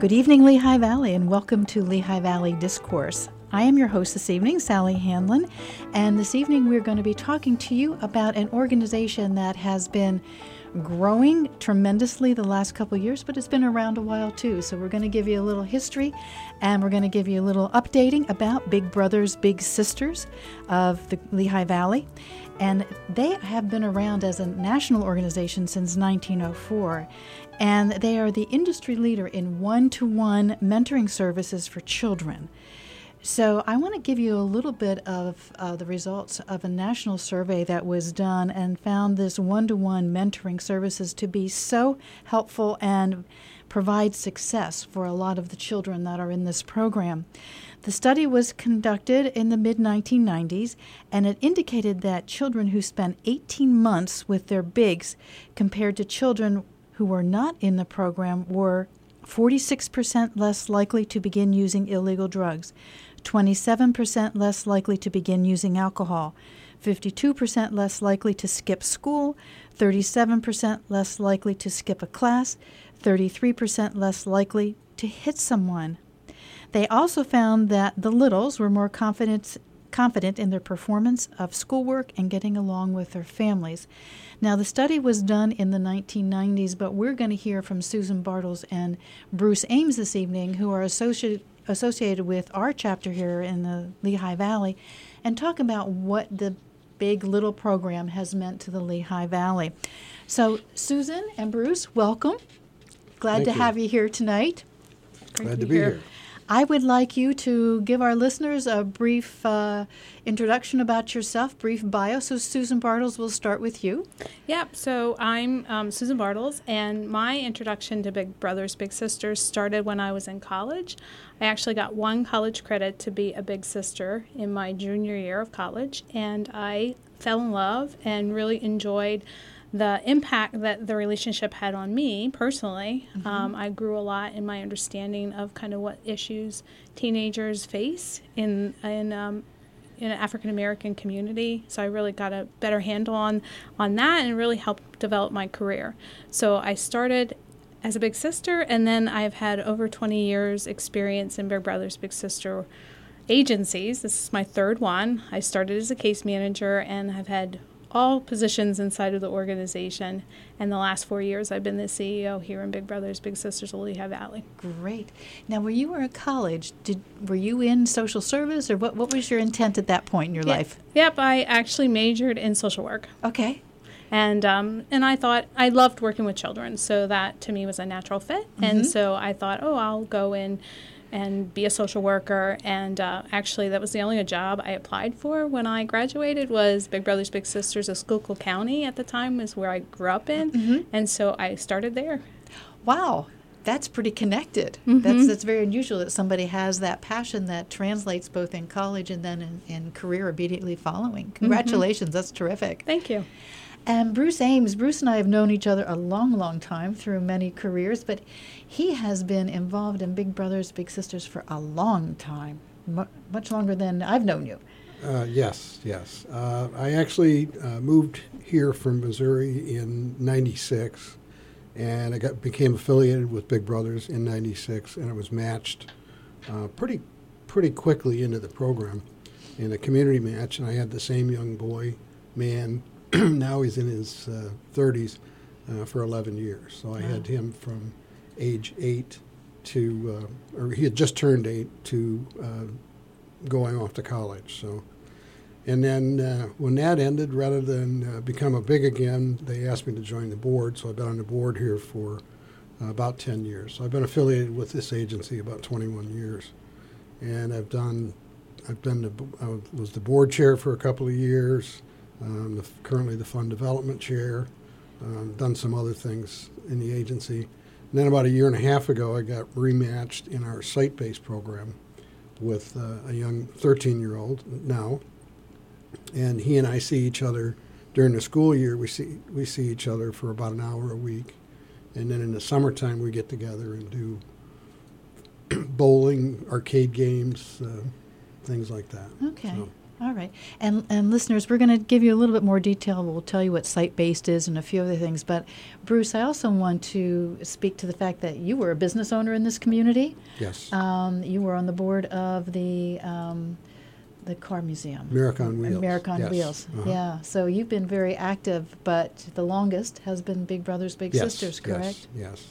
Good evening, Lehigh Valley, and welcome to Lehigh Valley Discourse. I am your host this evening, Sally Hanlon, and this evening we're going to be talking to you about an organization that has been growing tremendously the last couple of years, but it's been around a while too. So we're going to give you a little history, and we're going to give you a little updating about Big Brothers Big Sisters of the Lehigh Valley. And they have been around as a national organization since 1904. And they are the industry leader in one-to-one mentoring services for children. So I want to give you a little bit of the results of a national survey that was done and found this one-to-one mentoring services to be so helpful and provide success for a lot of the children that are in this program. The study was conducted in the mid-1990s, and it indicated that children who spent 18 months with their bigs compared to children who were not in the program were 46% less likely to begin using illegal drugs, 27% less likely to begin using alcohol, 52% less likely to skip school, 37% less likely to skip a class, 33% less likely to hit someone. They also found that the littles were more confident in their performance of schoolwork and getting along with their families. Now, the study was done in the 1990s, but we're going to hear from Susan Bartles and Bruce Ames this evening, who are associated with our chapter here in the Lehigh Valley, and talk about what the Big Little program has meant to the Lehigh Valley. So, Susan and Bruce, welcome. Glad to have you here tonight. Glad to be here. I would like you to give our listeners a brief introduction about yourself, brief bio. So Susan Bartles, we'll start with you. Yep. So I'm Susan Bartles, and my introduction to Big Brothers Big Sisters started when I was in college. I actually got one college credit to be a big sister in my junior year of college, and I fell in love and really enjoyed the impact that the relationship had on me personally. Mm-hmm. I grew a lot in my understanding of kind of what issues teenagers face in an African American community. So I really got a better handle on that, and really helped develop my career. So I started as a big sister, and then I've had over 20 years experience in Big Brothers Big Sister agencies. This is my third one. I started as a case manager, and I've had all positions inside of the organization. And the last 4 years, I've been the CEO here in Big Brothers Big Sisters of Lehigh Valley. Great. Now, when you were at college, were you in social service, or what was your intent at that point in your life? Yep, I actually majored in social work. Okay. And I thought I loved working with children, so that to me was a natural fit. Mm-hmm. And so I thought, I'll go in and be a social worker. And actually, that was the only job I applied for when I graduated was Big Brothers Big Sisters of Schuylkill County at the time is where I grew up in. Mm-hmm. And so I started there. Wow. That's pretty connected. Mm-hmm. That's very unusual that somebody has that passion that translates both in college and then in career immediately following. Congratulations. Mm-hmm. That's terrific. Thank you. And Bruce Ames, Bruce and I have known each other a long, long time through many careers, but he has been involved in Big Brothers Big Sisters for a long time, much longer than I've known you. Yes. I actually moved here from Missouri in '96, and I became affiliated with Big Brothers in '96, and I was matched pretty quickly into the program in a community match, and I had the same young boy, man. Now he's in his 30s for 11 years. So I had him from age 8 to, or he had just turned 8 to going off to college. So, and then when that ended, rather than become a big again, they asked me to join the board. So I've been on the board here for about 10 years. So I've been affiliated with this agency about 21 years, and I was the board chair for a couple of years. Currently the fund development chair, done some other things in the agency. And then about a year and a half ago, I got rematched in our site-based program with a young 13-year-old now. And he and I see each other during the school year. We see each other for about an hour a week. And then in the summertime, we get together and do bowling, arcade games, things like that. Okay. So. All right. And listeners, we're going to give you a little bit more detail. We'll tell you what site-based is and a few other things. But, Bruce, I also want to speak to the fact that you were a business owner in this community. Yes. You were on the board of the car museum. America on Wheels. America on Yes. Wheels. Uh-huh. Yeah. So you've been very active, but the longest has been Big Brothers Big Yes, Sisters, correct? Yes.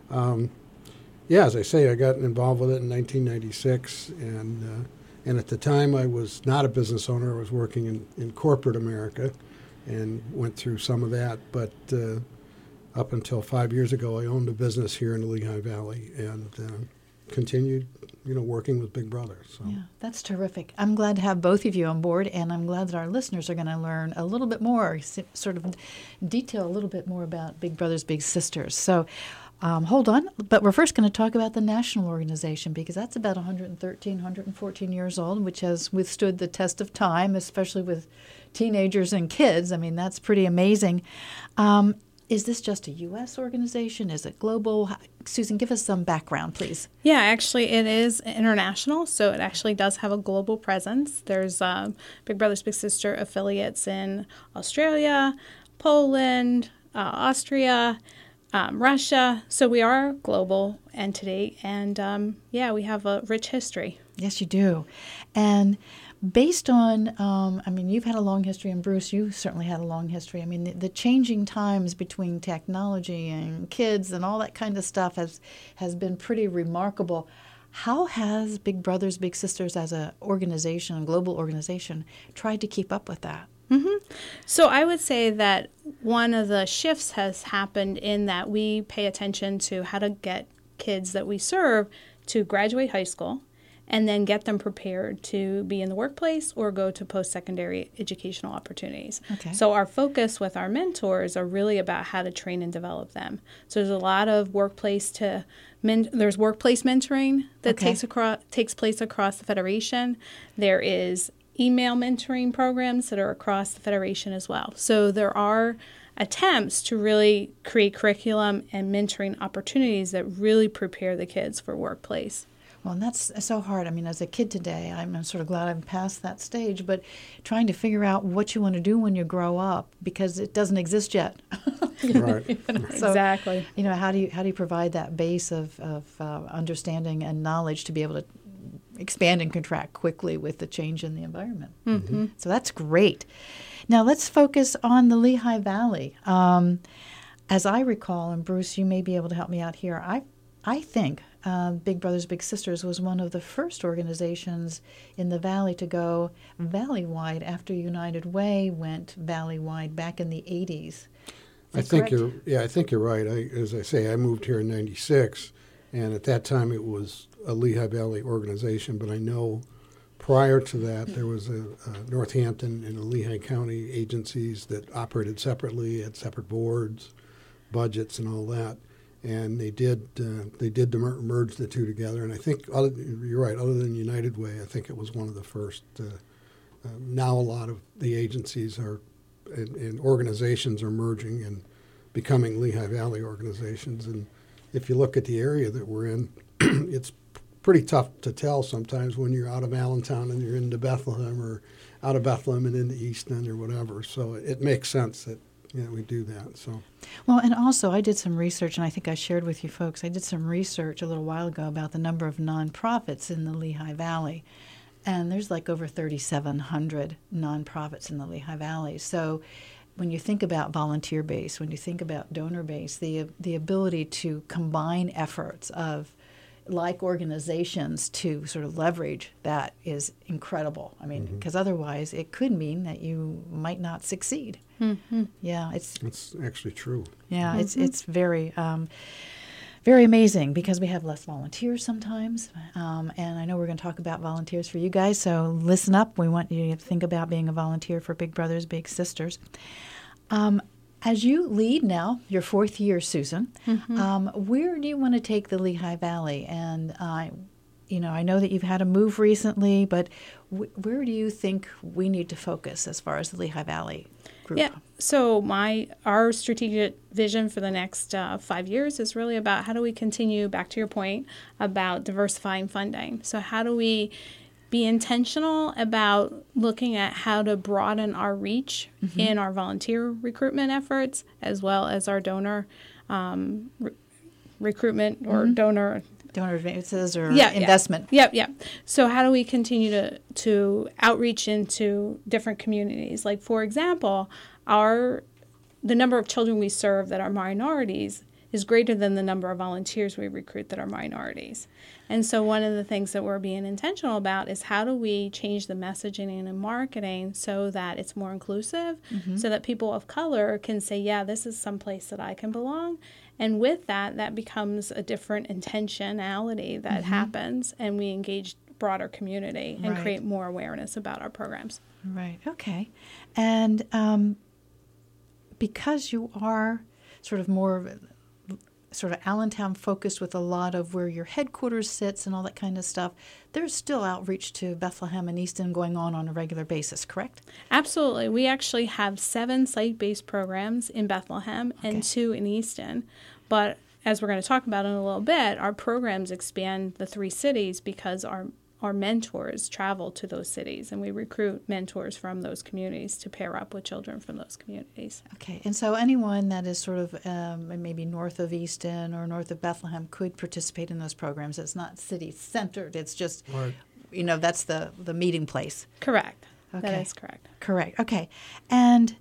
Yeah, as I say, I got involved with it in 1996, and at the time I was not a business owner. I was working in corporate America and went through some of that, but up until 5 years ago, I owned a business here in the Lehigh Valley and continued, working with Big Brothers. So. Yeah, that's terrific. I'm glad to have both of you on board, and I'm glad that our listeners are going to learn a little bit more, sort of detail a little bit more about Big Brothers Big Sisters. So hold on, but we're first going to talk about the national organization, because that's about 113, 114 years old, which has withstood the test of time, especially with teenagers and kids. I mean, that's pretty amazing. Is this just a U.S. organization? Is it global? Susan, give us some background, please. Yeah, actually, it is international, so it actually does have a global presence. There's Big Brothers Big Sister affiliates in Australia, Poland, Austria, Russia. So we are a global entity, and we have a rich history. Yes, you do. And based on, you've had a long history, and Bruce, you certainly had a long history. I mean, the changing times between technology and kids and all that kind of stuff has been pretty remarkable. How has Big Brothers Big Sisters as an organization, a global organization, tried to keep up with that? Mm-hmm. So I would say that one of the shifts has happened in that we pay attention to how to get kids that we serve to graduate high school and then get them prepared to be in the workplace or go to post-secondary educational opportunities. Okay. So our focus with our mentors are really about how to train and develop them. So there's a lot of workplace mentoring that takes place across the Federation. There is email mentoring programs that are across the Federation as well. So there are attempts to really create curriculum and mentoring opportunities that really prepare the kids for workplace. Well, and that's so hard. I mean, as a kid today, I'm sort of glad I'm past that stage, but trying to figure out what you want to do when you grow up, because it doesn't exist yet. Right. So, exactly. How do you provide that base of understanding and knowledge to be able to expand and contract quickly with the change in the environment? Mm-hmm. So that's great. Now let's focus on the Lehigh Valley. As I recall, and Bruce, you may be able to help me out here, I think Big Brothers Big Sisters was one of the first organizations in the Valley to go valley-wide after United Way went valley-wide back in the 80s. I think you're right. As I say, I moved here in '96, and at that time it was a Lehigh Valley organization, but I know prior to that there was a Northampton and a Lehigh County agencies that operated separately, had separate boards, budgets, and all that. And they did merge the two together. And I think, you're right, other than United Way, I think it was one of the first. Now a lot of the agencies and organizations are merging and becoming Lehigh Valley organizations. And if you look at the area that we're in, it's pretty tough to tell sometimes when you're out of Allentown and you're into Bethlehem, or out of Bethlehem and into East End or whatever. So it makes sense that we do that. So. Well, and also I did some research, and I think I shared with you folks, I did some research a little while ago about the number of nonprofits in the Lehigh Valley. And there's like over 3,700 nonprofits in the Lehigh Valley. So when you think about volunteer base, when you think about donor base, the ability to combine efforts of like organizations to sort of leverage that is incredible. I mean, because otherwise it could mean that you might not succeed. Mm-hmm. Yeah, That's actually true. Yeah, it's very very amazing, because we have less volunteers sometimes. And I know we're going to talk about volunteers for you guys, so listen up. We want you to think about being a volunteer for Big Brothers Big Sisters. As you lead now, your fourth year, Susan, where do you want to take the Lehigh Valley? And I know that you've had a move recently, but where do you think we need to focus as far as the Lehigh Valley group? Yeah. So our strategic vision for the next 5 years is really about how do we continue, back to your point, about diversifying funding. So how do we be intentional about looking at how to broaden our reach in our volunteer recruitment efforts, as well as our donor recruitment or donor advances or investment. Yep. So how do we continue to outreach into different communities? Like, for example, the number of children we serve that are minorities is greater than the number of volunteers we recruit that are minorities. And so one of the things that we're being intentional about is how do we change the messaging and marketing so that it's more inclusive, so that people of color can say, yeah, this is someplace that I can belong. And with that, that becomes a different intentionality that happens, and we engage broader community and create more awareness about our programs. Right. Okay. And because you are sort of more sort of Allentown focused with a lot of where your headquarters sits and all that kind of stuff, there's still outreach to Bethlehem and Easton going on a regular basis, correct? Absolutely. We actually have 7 site-based programs in Bethlehem and 2 in Easton. But as we're going to talk about in a little bit, our programs expand the 3 cities because our mentors travel to those cities, and we recruit mentors from those communities to pair up with children from those communities. Okay, and so anyone that is sort of maybe north of Easton or north of Bethlehem could participate in those programs. It's not city-centered. It's just, that's the meeting place. Correct. Okay. That is correct. Correct. Okay. And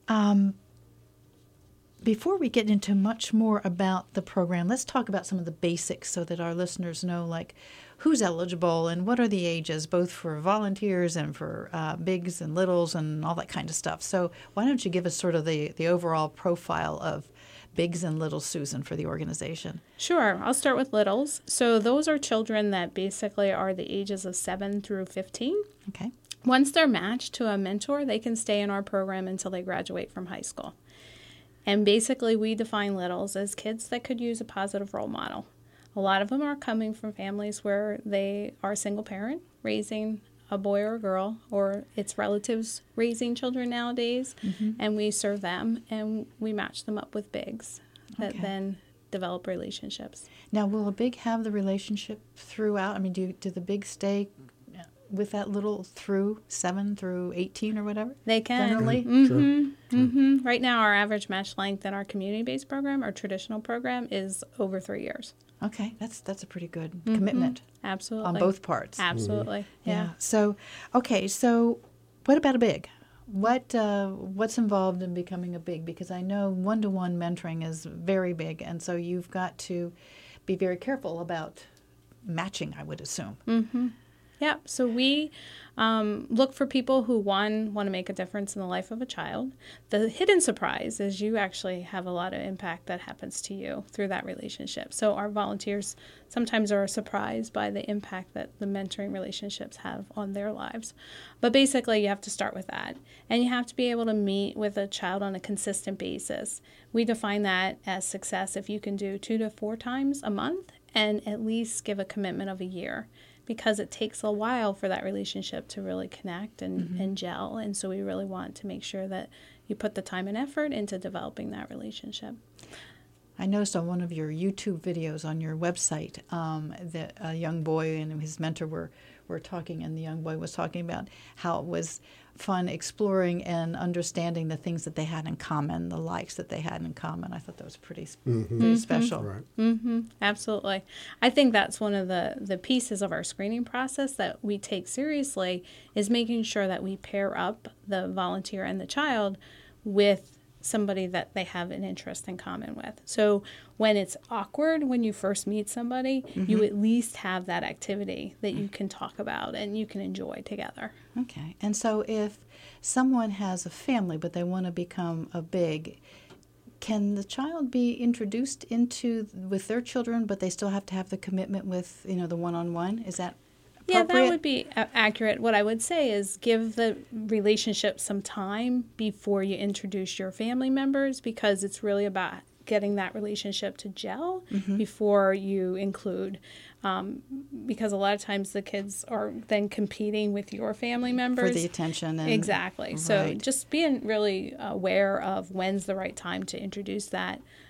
before we get into much more about the program, let's talk about some of the basics so that our listeners know, like, who's eligible and what are the ages, both for volunteers and for bigs and littles and all that kind of stuff. So why don't you give us sort of the overall profile of Bigs and Littles, Susan, for the organization? Sure. I'll start with littles. So those are children that basically are the ages of 7 through 15. Okay. Once they're matched to a mentor, they can stay in our program until they graduate from high school. And basically, we define littles as kids that could use a positive role model. A lot of them are coming from families where they are a single parent raising a boy or a girl, or it's relatives raising children nowadays, and we serve them, and we match them up with bigs that then develop relationships. Now, will a big have the relationship throughout? I mean, do the bigs stay with that little through 7 through 18 or whatever? They can. Generally? Sure. Right now, our average match length in our community-based program, our traditional program, is over 3 years. Okay, that's a pretty good commitment. Absolutely. On both parts. Absolutely. Yeah. So, so what about a big? What's involved in becoming a big? Because I know one-to-one mentoring is very big, and so you've got to be very careful about matching, I would assume. Yeah, so we look for people who, one, want to make a difference in the life of a child. The hidden surprise is you actually have a lot of impact that happens to you through that relationship. So our volunteers sometimes are surprised by the impact that the mentoring relationships have on their lives. But basically, you have to start with that. And you have to be able to meet with a child on a consistent basis. We define that as success if you can do 2 to 4 times a month and at least give a commitment of a year, because it takes a while for that relationship to really connect and gel. And so we really want to make sure that you put the time and effort into developing that relationship. I noticed on one of your YouTube videos on your website that a young boy and his mentor were talking, and the young boy was talking about how it was fun exploring and understanding the things that they had in common, the likes that they had in common. I thought that was pretty special. Right. Absolutely. I think that's one of the pieces of our screening process that we take seriously, is making sure that we pair up the volunteer and the child with somebody that they have an interest in common with. So when it's awkward when you first meet somebody, you at least have that activity that you can talk about and you can enjoy together. Okay. And so if someone has a family but they want to become a big, can the child be introduced with their children, but they still have to have the commitment with, the one-on-one? Is that Yeah, that would be accurate. What I would say is give the relationship some time before you introduce your family members, because it's really about getting that relationship to gel before you include, because a lot of times the kids are then competing with your family members. For the attention. Exactly. Right. So just being really aware of when's the right time to introduce that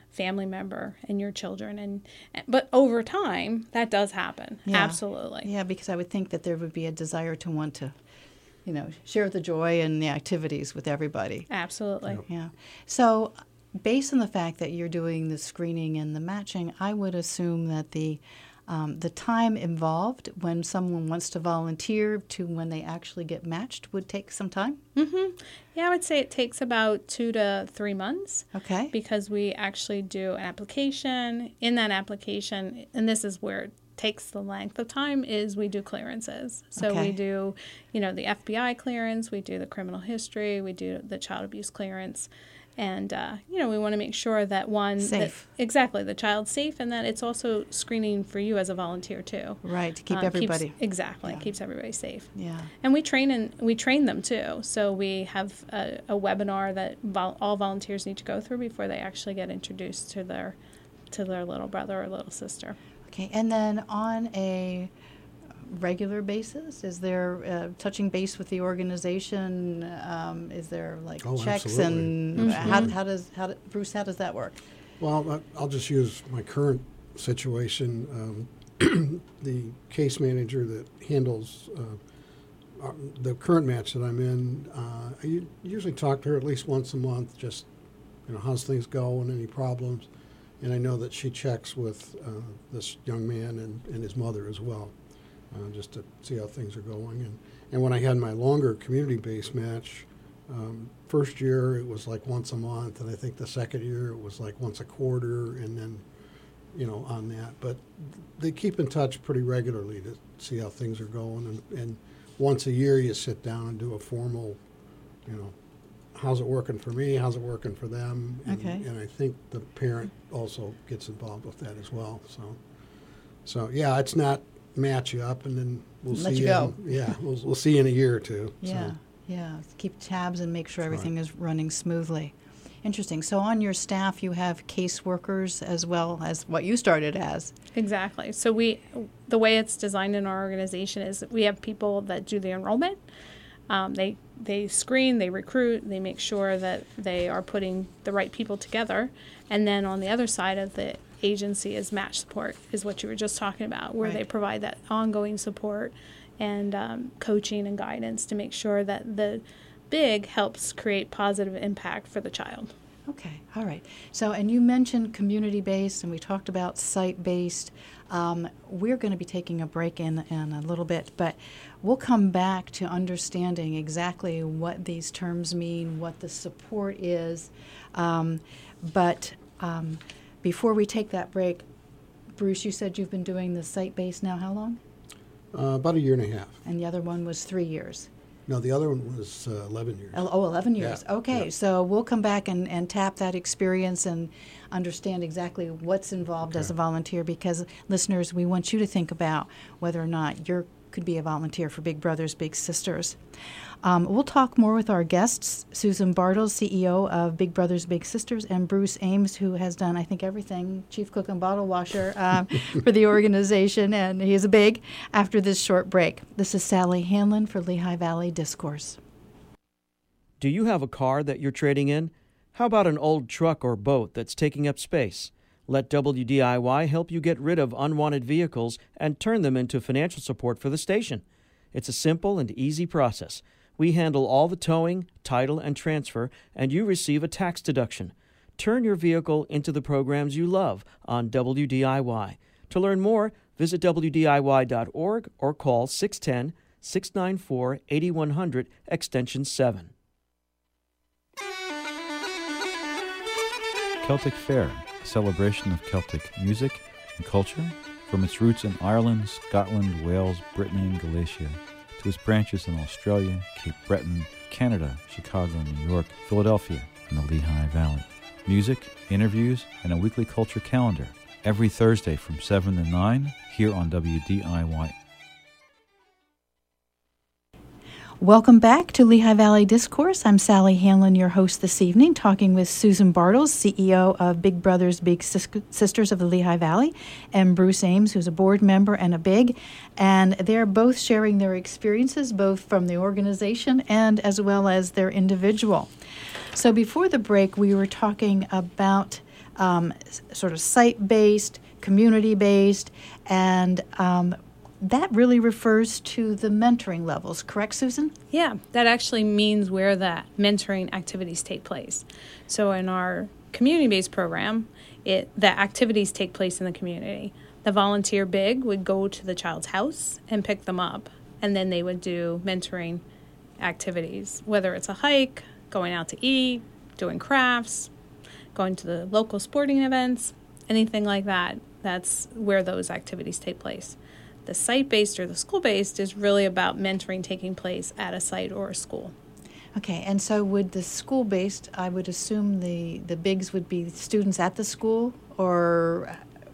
family member and your children. But over time, that does happen. Yeah. Absolutely. Yeah, because I would think that there would be a desire to want to, share the joy and the activities with everybody. Absolutely. Yep. Yeah. So based on the fact that you're doing the screening and the matching, I would assume that the time involved when someone wants to volunteer to when they actually get matched would take some time? Mm-hmm. Yeah, I would say it takes about 2 to 3 months. Okay. Because we actually do an application. In that application, and this is where it takes the length of time, is we do clearances. So Okay. we do, the FBI clearance, we do the criminal history, we do the child abuse clearance. And, we want to make sure that Safe. Exactly, the child's safe, and that it's also screening for you as a volunteer, too. Right, to keep everybody. Keeps everybody safe. Yeah. And we train them, too. So we have a webinar that all volunteers need to go through before they actually get introduced to their little brother or little sister. Okay, and then on a regular basis, is there touching base with the organization? Is there checks absolutely. And Absolutely. Bruce, how does that work? Well, I'll just use my current situation. The case manager that handles the current match that I'm in, I usually talk to her at least once a month, just how's things going, any problems. And I know that she checks with this young man and his mother as well, just to see how things are going. And when I had my longer community-based match, first year it was like once a month, and I think the second year it was like once a quarter, and then, on that. But they keep in touch pretty regularly to see how things are going. And once a year you sit down and do a formal, how's it working for me? How's it working for them? Okay. And I think the parent also gets involved with that as well. So yeah, it's not match you up and then we'll Let see you go. We'll see you in a year or two. Yeah, So, yeah. Keep tabs and make sure That's everything right. is running smoothly. Interesting. So on your staff, you have caseworkers as well as what you started as. Exactly. So the way it's designed in our organization is that we have people that do the enrollment. They screen, they recruit, they make sure that they are putting the right people together. And then on the other side of the agency is match support, is what you were just talking about, where they Right. provide that ongoing support and coaching and guidance to make sure that the big helps create positive impact for the child. Okay, all right. So, and you mentioned community-based, and we talked about site-based. We're going to be taking a break in a little bit, but we'll come back to understanding exactly what these terms mean, what the support is. But before we take that break, Bruce, you said you've been doing the site-based now how long? about a year and a half. And the other one was 3 years. No, the other one was 11 years. Oh, 11 years. Yeah, Okay, yeah. so we'll come back and tap that experience and understand exactly what's involved as a volunteer, because, listeners, we want you to think about whether or not you could be a volunteer for Big Brothers Big Sisters. We'll talk more with our guests, Susan Bartles, CEO of Big Brothers Big Sisters, and Bruce Ames, who has done, I think, everything, chief cook and bottle washer for the organization, and he is a big, after this short break. This is Sally Hanlon for Lehigh Valley Discourse. Do you have a car that you're trading in? How about an old truck or boat that's taking up space? Let WDIY help you get rid of unwanted vehicles and turn them into financial support for the station. It's a simple and easy process. We handle all the towing, title, and transfer, and you receive a tax deduction. Turn your vehicle into the programs you love on WDIY. To learn more, visit WDIY.org or call 610-694-8100, extension 7. Celtic Fair, a celebration of Celtic music and culture, from its roots in Ireland, Scotland, Wales, Brittany, and Galicia, to its branches in Australia, Cape Breton, Canada, Chicago, New York, Philadelphia, and the Lehigh Valley. Music, interviews, and a weekly culture calendar, every Thursday from 7 to 9, here on WDIY. Welcome back to Lehigh Valley Discourse. I'm Sally Hanlon, your host this evening, talking with Susan Bartles, CEO of Big Brothers Big Sisters of the Lehigh Valley, and Bruce Ames, who's a board member and a big. And they're both sharing their experiences, both from the organization and as well as their individual. So before the break, we were talking about sort of site-based, community-based, and that really refers to the mentoring levels, correct, Susan? Yeah, that actually means where the mentoring activities take place. So in our community-based program, the activities take place in the community. The volunteer BIG would go to the child's house and pick them up, and then they would do mentoring activities, whether it's a hike, going out to eat, doing crafts, going to the local sporting events, anything like that. That's where those activities take place. The site-based or the school-based is really about mentoring taking place at a site or a school. Okay, and so would the school-based, I would assume the BIGs would be students at the school, or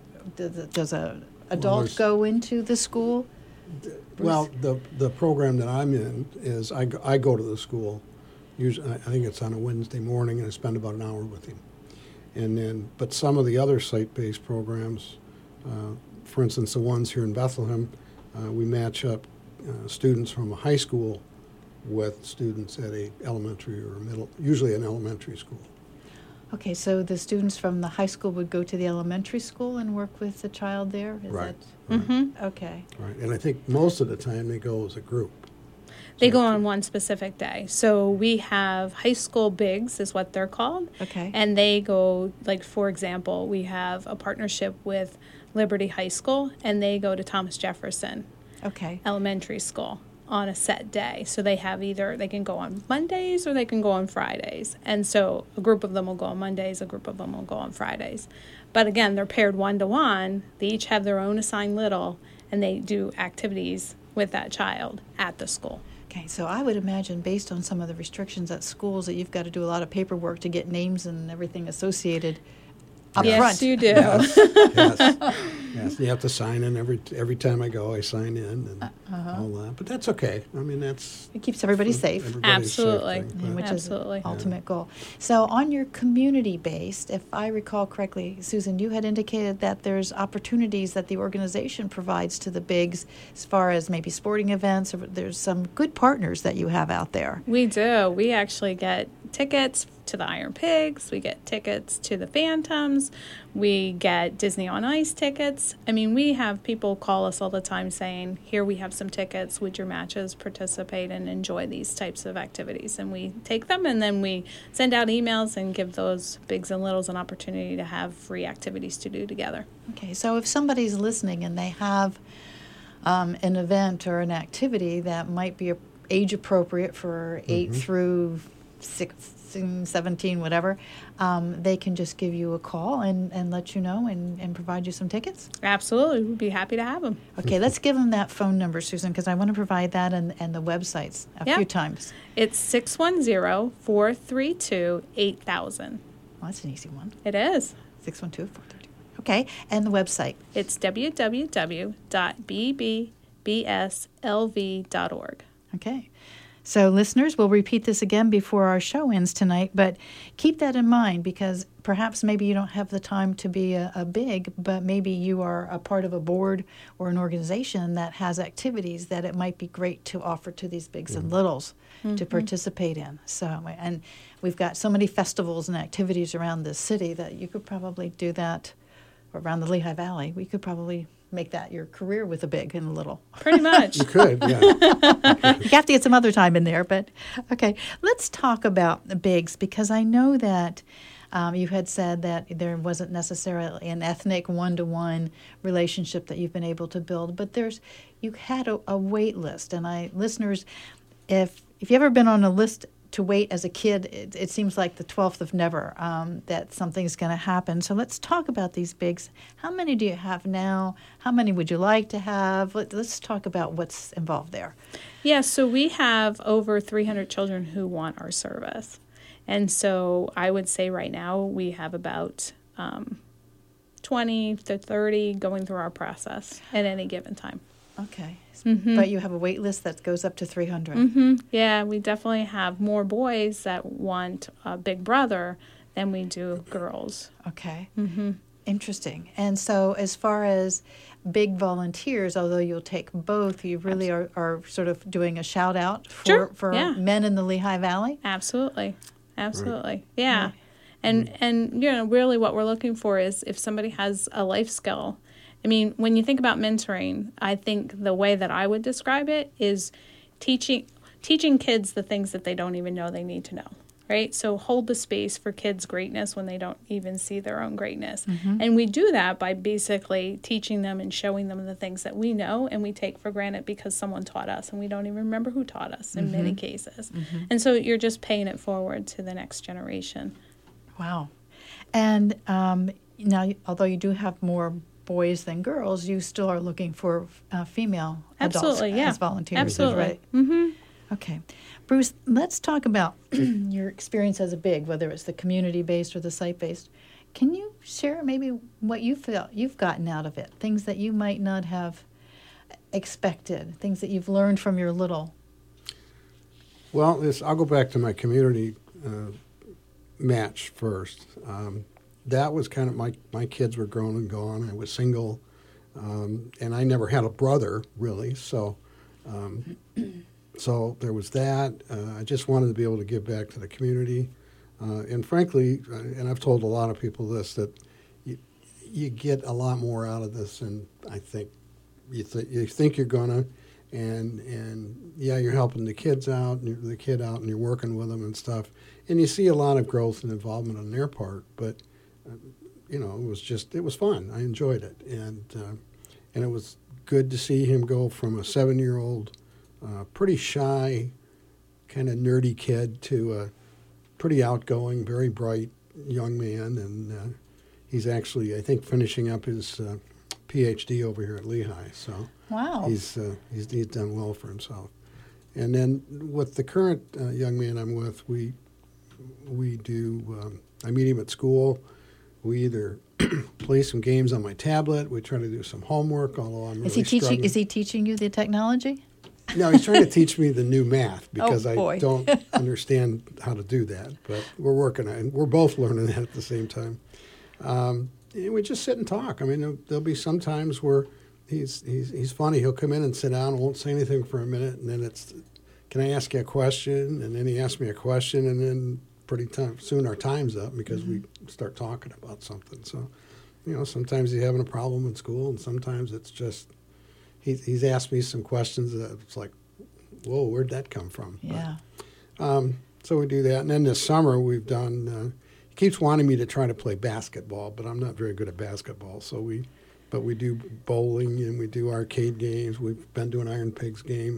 does an adult go into the school? Well, the program that I'm in is I go to the school. Usually, I think it's on a Wednesday morning, and I spend about an hour with him. And then, but some of the other site-based programs, for instance, the ones here in Bethlehem, we match up students from a high school with students at a elementary or middle, usually an elementary school. Okay, so the students from the high school would go to the elementary school and work with the child there? Right. Okay. Right, and I think most of the time they go as a group. They go on one specific day. So we have high school BIGs is what they're called. Okay. And they go, like, for example, we have a partnership with Liberty High School, and they go to Thomas Jefferson Elementary School on a set day. So they have they can go on Mondays or they can go on Fridays. And so a group of them will go on Mondays, a group of them will go on Fridays. But again, they're paired one-to-one. They each have their own assigned little, and they do activities with that child at the school. Okay, so I would imagine, based on some of the restrictions at schools, that you've got to do a lot of paperwork to get names and everything associated up yes, front. You do. Yes. You have to sign in every time I go. I sign in and all that. But that's okay. I mean, it keeps everybody safe. Absolutely. Which Absolutely. is the ultimate goal. So on your community-based, if I recall correctly, Susan, you had indicated that there's opportunities that the organization provides to the BIGs as far as maybe sporting events, or there's some good partners that you have out there. We do. We actually get tickets to the Iron Pigs. We get tickets to the Phantoms. We get Disney on Ice tickets. I mean, we have people call us all the time saying, here we have some tickets. Would your matches participate and enjoy these types of activities? And we take them, and then we send out emails and give those bigs and littles an opportunity to have free activities to do together. Okay, so if somebody's listening and they have an event or an activity that might be age appropriate for 8 through 16, 17, whatever, they can just give you a call and let you know and provide you some tickets? Absolutely. We'd be happy to have them. Okay, let's give them that phone number, Susan, because I want to provide that and the websites a few times. It's 610-432-8000. Well, that's an easy one. It is. 612-432. Okay, and the website? It's www.bbbslv.org. Okay. So listeners, we'll repeat this again before our show ends tonight, but keep that in mind, because perhaps maybe you don't have the time to be a BIG, but maybe you are a part of a board or an organization that has activities that it might be great to offer to these bigs and littles to participate in. So, and we've got so many festivals and activities around this city that you could probably do that around the Lehigh Valley. We could probably make that your career with a big and a little. Pretty much. You could, yeah. You have to get some other time in there, but okay. Let's talk about the bigs, because I know that you had said that there wasn't necessarily an ethnic one-to-one relationship that you've been able to build, but you had a wait list. And listeners, if you've ever been on a list to wait as a kid, it seems like the 12th of never that something's going to happen. So let's talk about these bigs. How many do you have now? How many would you like to have? Let's talk about what's involved there. Yeah, so we have over 300 children who want our service. And so I would say right now we have about 20 to 30 going through our process at any given time. Okay. But you have a wait list that goes up to 300. Yeah, we definitely have more boys that want a big brother than we do girls. Okay. Interesting. And so as far as big volunteers, although you'll take both, you really are sort of doing a shout out for men in the Lehigh Valley? Absolutely. Right. Yeah. And really what we're looking for is if somebody has a life skill. I mean, when you think about mentoring, I think the way that I would describe it is teaching kids the things that they don't even know they need to know. Right? So hold the space for kids' greatness when they don't even see their own greatness. And we do that by basically teaching them and showing them the things that we know and we take for granted because someone taught us and we don't even remember who taught us in many cases. And so you're just paying it forward to the next generation. Wow. And now, although you do have more boys than girls, you still are looking for female adults as volunteers. Absolutely. Right? Okay. Bruce, let's talk about your experience as a BIG, whether it's the community-based or the site-based. Can you share maybe what you feel you've gotten out of it, things that you might not have expected, things that you've learned from your little? Well, I'll go back to my community match first. That was kind of, my kids were grown and gone. I was single, and I never had a brother, really, so... So there was that. I just wanted to be able to give back to the community. And frankly, and I've told a lot of people this, that you get a lot more out of this than I think you think you're going to. And yeah, you're helping the kids out, and the kid out, and you're working with them and stuff. And you see a lot of growth and involvement on their part. But, it was fun. I enjoyed it. And it was good to see him go from a 7-year-old pretty shy, kind of nerdy kid to a pretty outgoing, very bright young man. And he's actually, I think, finishing up his PhD over here at Lehigh. So wow, he's done well for himself. And then with the current young man I'm with, we do. I meet him at school. We either play some games on my tablet. We try to do some homework. Although I'm really struggling. Is he teaching you the technology? No, he's trying to teach me the new math because I don't understand how to do that. But we're working on it. We're both learning that at the same time. And we just sit and talk. I mean, there'll be some times where he's funny. He'll come in and sit down and won't say anything for a minute, and then it's, can I ask you a question? And then he asks me a question, and then soon our time's up because we start talking about something. So, sometimes he's having a problem in school, and sometimes it's just he's asked me some questions that it's like, whoa, where'd that come from? Yeah. But, so we do that. And then this summer we've done, he keeps wanting me to try to play basketball, but I'm not very good at basketball. So we do bowling and we do arcade games. We've been doing Iron Pigs game.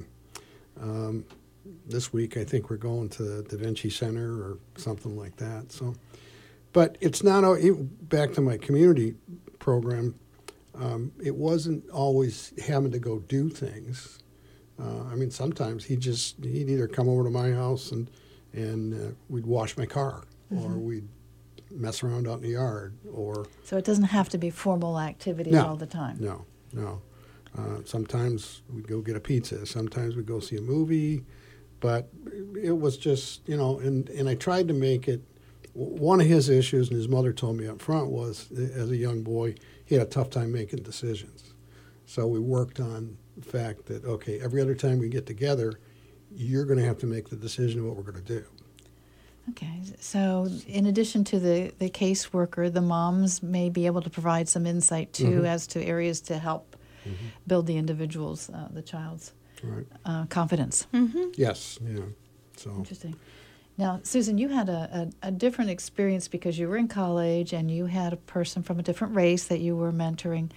This week I think we're going to the Da Vinci Center or something like that. So, but it's not, back to my community program, it wasn't always having to go do things. Sometimes he'd either come over to my house and we'd wash my car, or we'd mess around out in the yard, or. So it doesn't have to be formal activities all the time. No. Sometimes we'd go get a pizza. Sometimes we'd go see a movie, but it was just, and I tried to make it. One of his issues, and his mother told me up front, was as a young boy, he had a tough time making decisions. So we worked on the fact that, okay, every other time we get together, you're going to have to make the decision of what we're going to do. Okay. So in addition to the caseworker, the moms may be able to provide some insight, too, as to areas to help build the individual's, the child's confidence. Yes, yeah. So interesting. Now, Susan, you had a different experience because you were in college and you had a person from a different race that you were mentoring.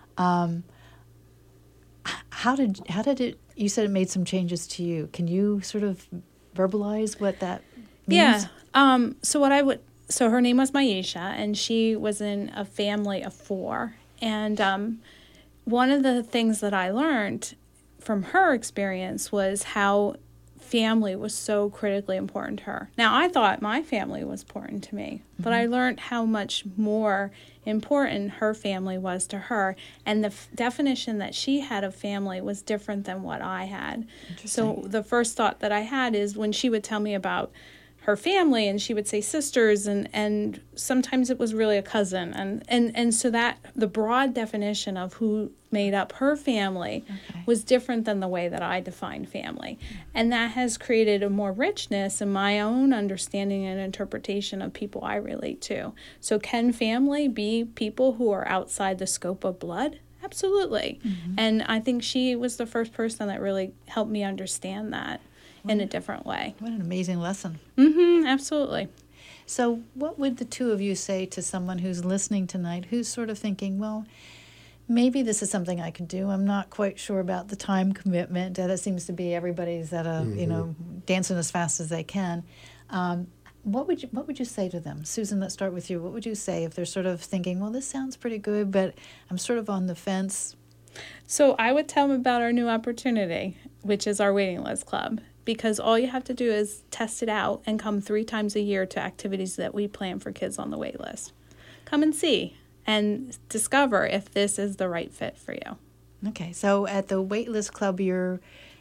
How did it? You said it made some changes to you. Can you sort of verbalize what that means? Yeah. So her name was Maisha, and she was in a family of 4. And one of the things that I learned from her experience was how family was so critically important to her. Now, I thought my family was important to me, but I learned how much more important her family was to her, and the definition that she had of family was different than what I had. So the first thought that I had is when she would tell me about her family, and she would say sisters, and sometimes it was really a cousin, and so that the broad definition of who made up her family was different than the way that I defined family, and that has created a more richness in my own understanding and interpretation of people I relate to. So can family be people who are outside the scope of blood? Absolutely. And I think she was the first person that really helped me understand that in a different way. What an amazing lesson. Absolutely. So what would the two of you say to someone who's listening tonight, who's sort of thinking, well, maybe this is something I could do. I'm not quite sure about the time commitment. That seems to be everybody's at a, dancing as fast as they can. What would you say to them? Susan, let's start with you. What would you say if they're sort of thinking, well, this sounds pretty good, but I'm sort of on the fence? So I would tell them about our new opportunity, which is our waiting list club, because all you have to do is test it out and come 3 times a year to activities that we plan for kids on the wait list. Come and see and discover if this is the right fit for you. Okay, so at the wait list club, you're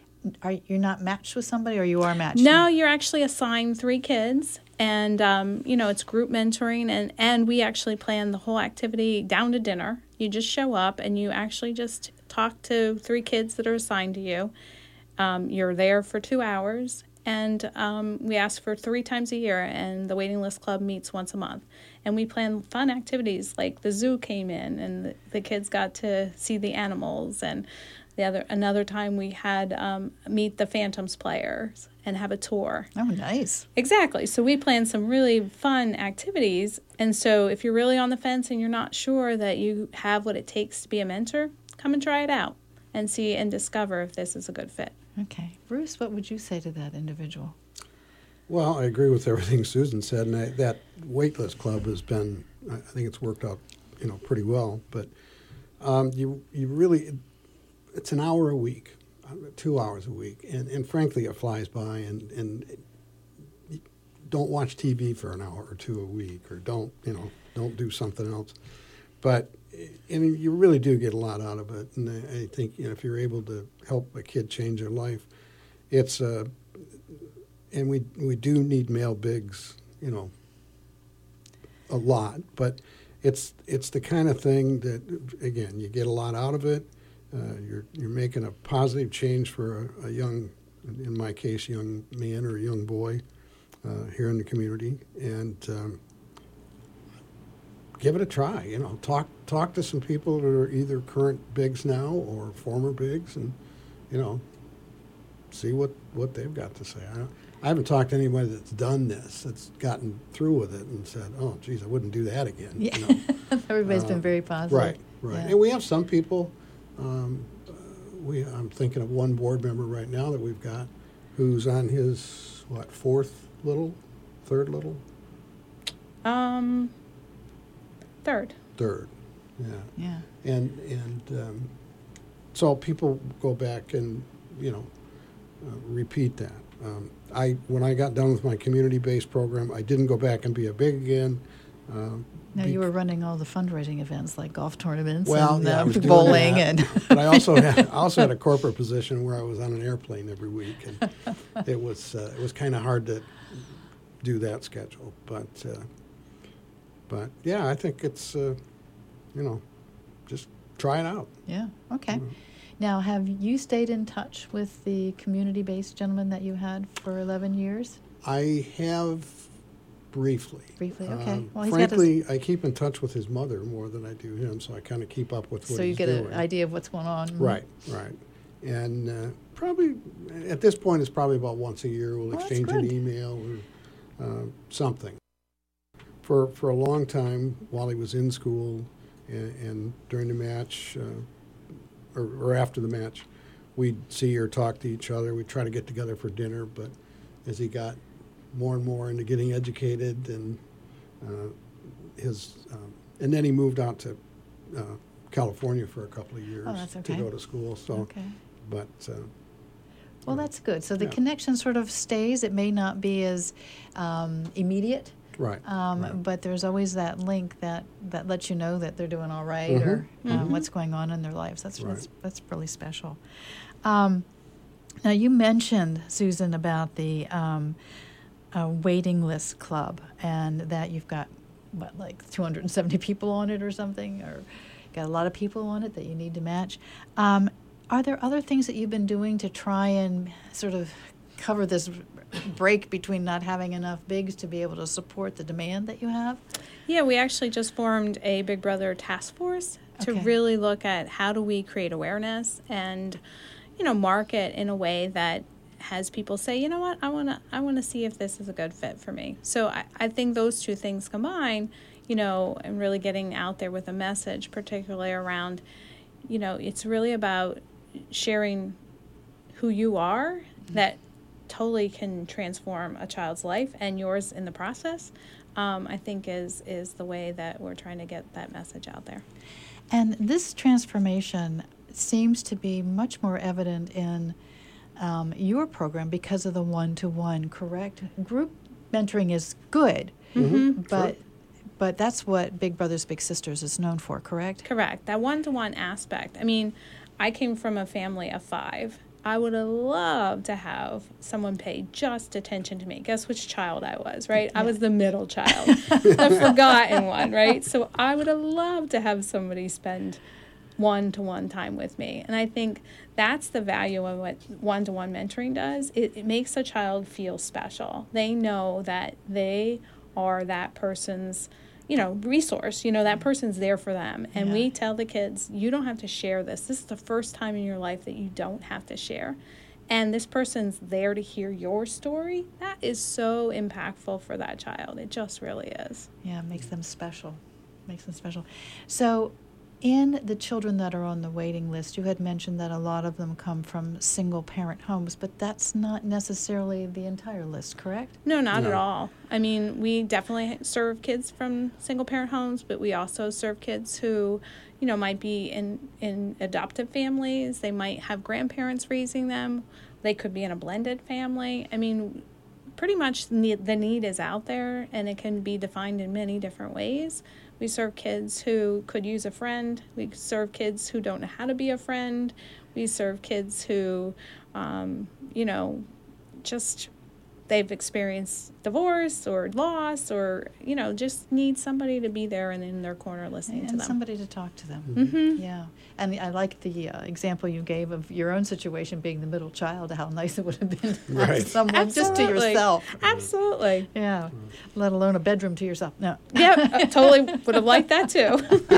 not matched with somebody, or you are matched? No, you're actually assigned 3 kids, and it's group mentoring, and we actually plan the whole activity down to dinner. You just show up and you actually just talk to 3 kids that are assigned to you. You're there for 2 hours, and we ask for 3 times a year, and the waiting list club meets once a month. And we plan fun activities like the zoo came in, and the kids got to see the animals, and another time we had meet the Phantoms players and have a tour. Oh, nice. Exactly. So we plan some really fun activities. And so if you're really on the fence and you're not sure that you have what it takes to be a mentor, come and try it out and see and discover if this is a good fit. Okay. Bruce, what would you say to that individual? Well, I agree with everything Susan said, and that waitlist club has been, I think it's worked out, pretty well. But you really, it's an hour a week, 2 hours a week, and frankly, it flies by. And don't watch TV for an hour or 2 a week, or don't do something else. But you really do get a lot out of it, and I think if you're able to help a kid change their life, it's and we do need male bigs, a lot, but it's the kind of thing that, again, you get a lot out of it. You're making a positive change for a young, in my case, young man or a young boy here in the community, and give it a try. Talk to some people that are either current bigs now or former bigs, and see what they've got to say. I haven't talked to anybody that's done this, that's gotten through with it and said, "Oh, geez, I wouldn't do that again." Yeah. Everybody's been very positive. Right. Yeah. And we have some people. I'm thinking of one board member right now that we've got, who's on his third little. Third. Yeah. And so people go back and repeat that. When I got done with my community-based program, I didn't go back and be a big again. Now you were running all the fundraising events like golf tournaments I was doing bowling, that. But I also had a corporate position where I was on an airplane every week, and it was kind of hard to do that schedule. But yeah, I think it's just try it out. Yeah. Okay. Now, have you stayed in touch with the community-based gentleman that you had for 11 years? I have briefly. Briefly, okay. Well, frankly, I keep in touch with his mother more than I do him, so I kind of keep up with what he's doing. So you get an idea of what's going on. Right. And probably, at this point, it's probably about once a year we'll exchange an email or something. For a long time, while he was in school and during the match, or after the match, we'd see or talk to each other. We'd try to get together for dinner, but as he got more and more into getting educated, and and then he moved out to California for a couple of years to go to school. So, but well, that's good. So the connection sort of stays. It may not be as immediate. Right. But there's always that link that lets you know that they're doing all right, or what's going on in their lives. That's really special. Now, you mentioned, Susan, about the a waiting list club, and that you've got, like 270 people on it or something, or got a lot of people on it that you need to match. Are there other things that you've been doing to try and sort of cover this break between not having enough bigs to be able to support the demand that you have? Yeah, we actually just formed a Big Brother task force to really look at how do we create awareness and, market in a way that has people say, you know what, I want to see if this is a good fit for me. So I think those two things combine, and really getting out there with a message, particularly around, it's really about sharing who you are, that totally can transform a child's life and yours in the process. I think is the way that we're trying to get that message out there. And this transformation seems to be much more evident in your program because of the one-to-one, correct? Group mentoring is good, but that's what Big Brothers Big Sisters is known for, correct? Correct. That one-to-one aspect. I mean, I came from a family of 5. I would have loved to have someone pay just attention to me. Guess which child I was, right? Yeah. I was the middle child, the forgotten one, right? So I would have loved to have somebody spend one-to-one time with me. And I think that's the value of what one-to-one mentoring does. It makes a child feel special. They know that they are that person's resource, that person's there for them. And we tell the kids, you don't have to share this. This is the first time in your life that you don't have to share. And this person's there to hear your story. That is so impactful for that child. It just really is. Yeah, it makes them special. So in the children that are on the waiting list, you had mentioned that a lot of them come from single-parent homes, but that's not necessarily the entire list, correct? No, not at all. I mean, we definitely serve kids from single-parent homes, but we also serve kids who, might be in adoptive families. They might have grandparents raising them. They could be in a blended family. I mean, pretty much the need is out there, and it can be defined in many different ways. We serve kids who could use a friend. We serve kids who don't know how to be a friend. We serve kids who, just they've experienced divorce or loss or, just need somebody to be there and in their corner listening to them. And somebody to talk to them. Mm-hmm. Yeah. And I like the example you gave of your own situation being the middle child, how nice it would have been to have someone just to yourself. Absolutely. Yeah. Let alone a bedroom to yourself. No. Yeah, I totally would have liked that too.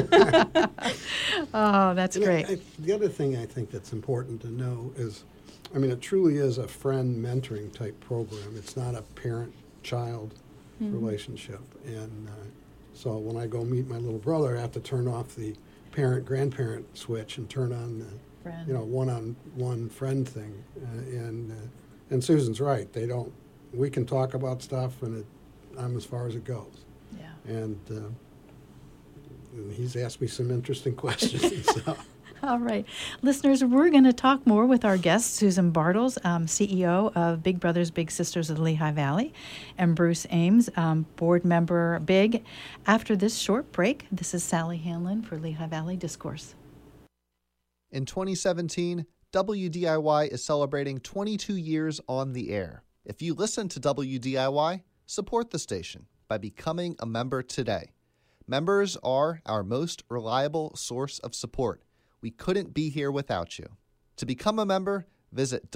Oh, that's great. The other thing I think that's important to know is, it truly is a friend mentoring type program. It's not a parent-child relationship. And so when I go meet my little brother, I have to turn off the parent-grandparent switch and turn on the one-on-one friend thing. And Susan's right. We can talk about stuff, and I'm as far as it goes. Yeah. And he's asked me some interesting questions. So. All right. Listeners, we're going to talk more with our guest, Susan Bartels, CEO of Big Brothers Big Sisters of the Lehigh Valley, and Bruce Ames, board member BIG. After this short break, this is Sally Hanlon for Lehigh Valley Discourse. In 2017, WDIY is celebrating 22 years on the air. If you listen to WDIY, support the station by becoming a member today. Members are our most reliable source of support. We couldn't be here without you. To become a member, visit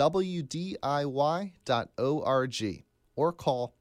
WDIY.org or call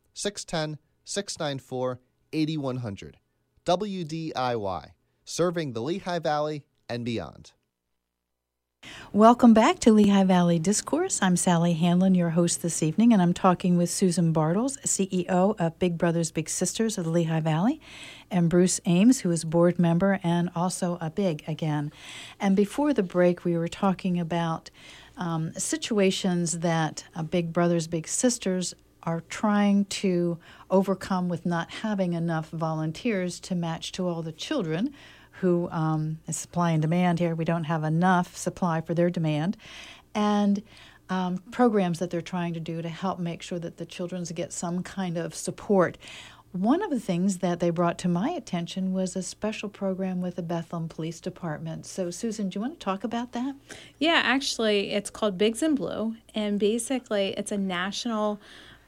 610-694-8100. WDIY, serving the Lehigh Valley and beyond. Welcome back to Lehigh Valley Discourse. I'm Sally Hanlon, your host this evening, and I'm talking with Susan Bartels, CEO of Big Brothers Big Sisters of the Lehigh Valley, and Bruce Ames, who is board member and also a BIG again. And before the break, we were talking about situations that Big Brothers Big Sisters are trying to overcome with not having enough volunteers to match to all the children who is supply and demand here. We don't have enough supply for their demand. And programs that they're trying to do to help make sure that the children get some kind of support. One of the things that they brought to my attention was a special program with the Bethlehem Police Department. So, Susan, do you want to talk about that? Yeah, actually, it's called Bigs in Blue. And basically, it's a national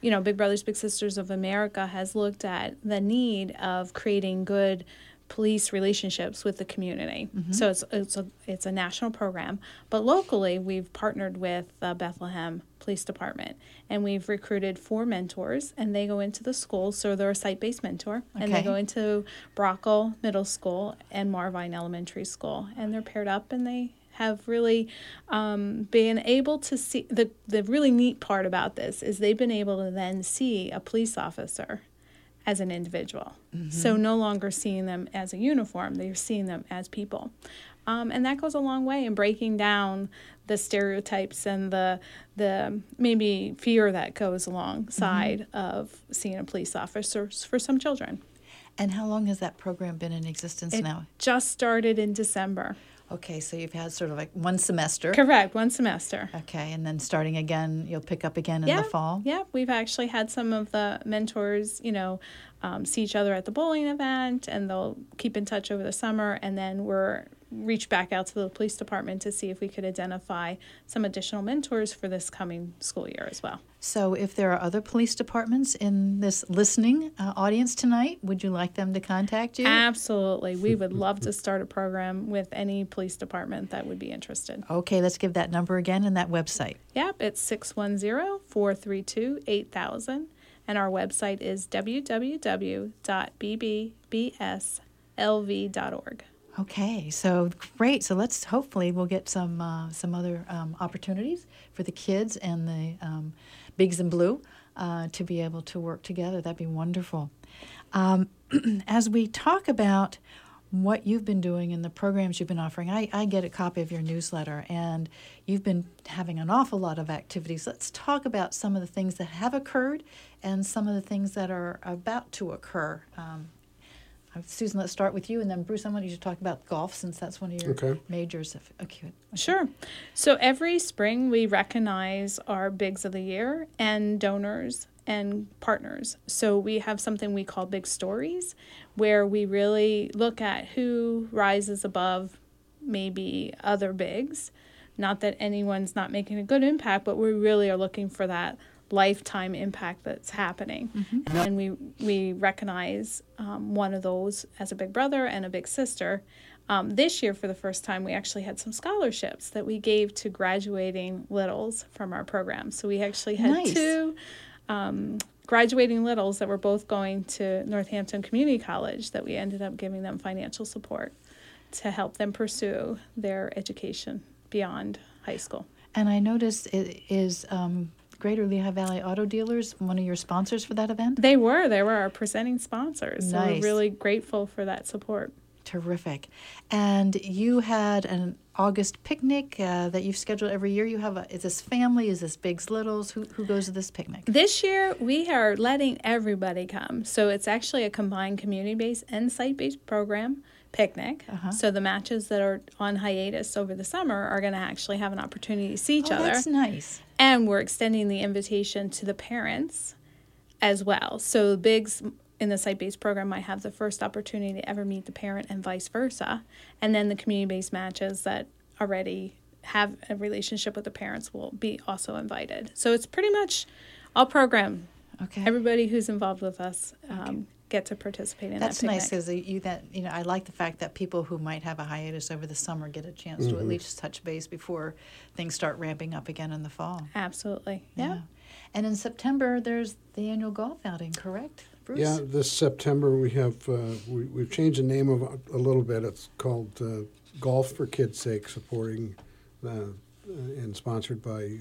Big Brothers Big Sisters of America has looked at the need of creating good police relationships with the community. So it's a national program, but locally we've partnered with the Bethlehem Police Department, and we've recruited 4 mentors, and they go into the schools. So they're a site-based mentor, and they go into Brockle Middle School and Marvine Elementary School, and they're paired up, and they have really been able to see the really neat part about this is they've been able to then see a police officer as an individual. So no longer seeing them as a uniform, they're seeing them as people. And that goes a long way in breaking down the stereotypes and the maybe fear that goes alongside of seeing a police officer for some children. And how long has that program been in existence now? Just started in December. Okay, so you've had sort of like one semester. Correct, one semester. Okay, and then starting again, you'll pick up again in the fall? Yeah, we've actually had some of the mentors, see each other at the bowling event, and they'll keep in touch over the summer, and then we're reach back out to the police department to see if we could identify some additional mentors for this coming school year as well. So if there are other police departments in this listening audience tonight, would you like them to contact you? Absolutely. We would love to start a program with any police department that would be interested. Okay, let's give that number again and that website. Yep, it's 610-432-8000, and our website is www.bbbslv.org. Okay, so great. So we'll get some other opportunities for the kids and the Bigs in Blue to be able to work together. That'd be wonderful. As we talk about what you've been doing and the programs you've been offering, I get a copy of your newsletter, and you've been having an awful lot of activities. Let's talk about some of the things that have occurred and some of the things that are about to occur. Susan, let's start with you, and then Bruce, I want you to talk about golf since that's one of your majors. Okay. Sure. So every spring we recognize our Bigs of the Year and donors and partners. So we have something we call Big Stories, where we really look at who rises above maybe other bigs. Not that anyone's not making a good impact, but we really are looking for that lifetime impact that's happening. And we recognize one of those as a big brother and a big sister. This year, for the first time, we actually had some scholarships that we gave to graduating littles from our program. So we actually had 2 graduating littles that were both going to Northampton Community College that we ended up giving them financial support to help them pursue their education beyond high school. And I noticed it is Greater Lehigh Valley Auto Dealers one of your sponsors for that event? They were our presenting sponsors. Nice. So we're really grateful for that support. Terrific. And you had an August picnic that you've scheduled every year. Is this family? Is this Bigs Littles? Who goes to this picnic? This year, we are letting everybody come. So it's actually a combined community-based and site-based program picnic. So the matches that are on hiatus over the summer are going to actually have an opportunity to see each other. That's nice. And we're extending the invitation to the parents as well. So Bigs in the site-based program might have the first opportunity to ever meet the parent and vice versa. And then the community-based matches that already have a relationship with the parents will be also invited. So it's pretty much all program. Okay. Everybody who's involved with us get to participate in That's that picnic. nice because I like the fact that people who might have a hiatus over the summer get a chance to at least touch base before things start ramping up again in the fall. Absolutely. Yeah. And in September, there's the annual golf outing, correct, Bruce? Yeah, this September we have we've changed the name of it a little bit. It's called Golf for Kids' Sake, supporting and sponsored by